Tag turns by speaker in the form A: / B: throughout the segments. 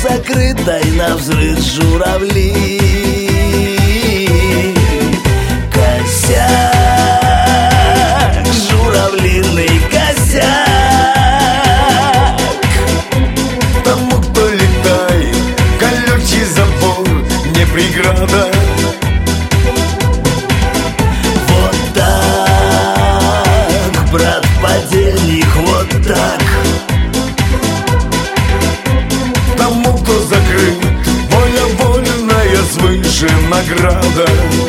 A: закрытой навзрыд журавли. Косяк, журавлиный косяк.
B: Тому, кто летает, колючий забор не преграда.
A: Вот так, брат подельник, вот так.
B: Тому, кто закрыт, воля вольная свыше награда.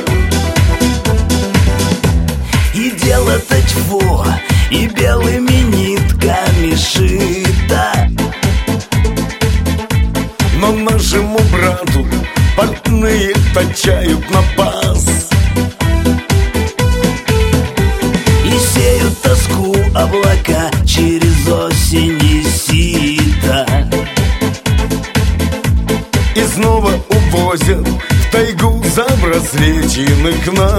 A: И дело-то тьфу, и белыми нитками шито.
B: Но нашему брату портные точают напас.
A: И сеют тоску облака через осень и сито.
B: И снова увозят в тайгу забраслеченных нас.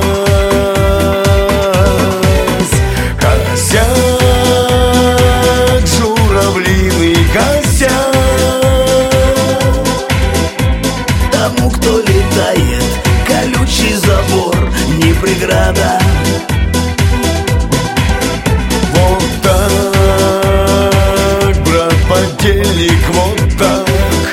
B: Косяк, журавлиный косяк.
A: Тому, кто летает, колючий забор не преграда.
B: Вот так, брат подельник, вот так.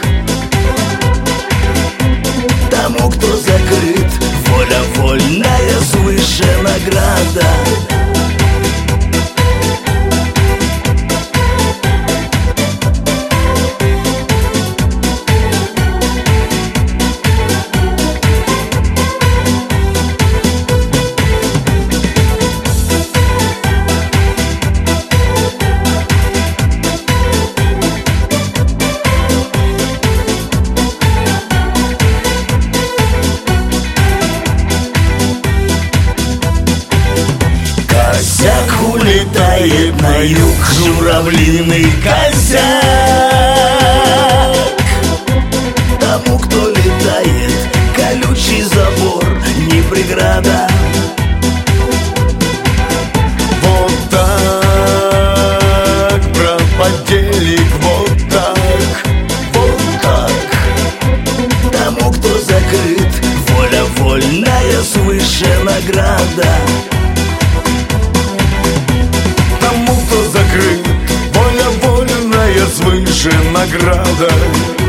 A: Тому, кто закрыт, воля вольная свыше награда. Косяк улетает на юг, журавлиный косяк. Тому, кто летает, колючий забор не преграда.
B: Вот так, брат подельник, вот так.
A: Вот так. Тому, кто закрыт, воля вольная свыше награда.
B: Тому, кто закрыт, воля вольная свыше награда.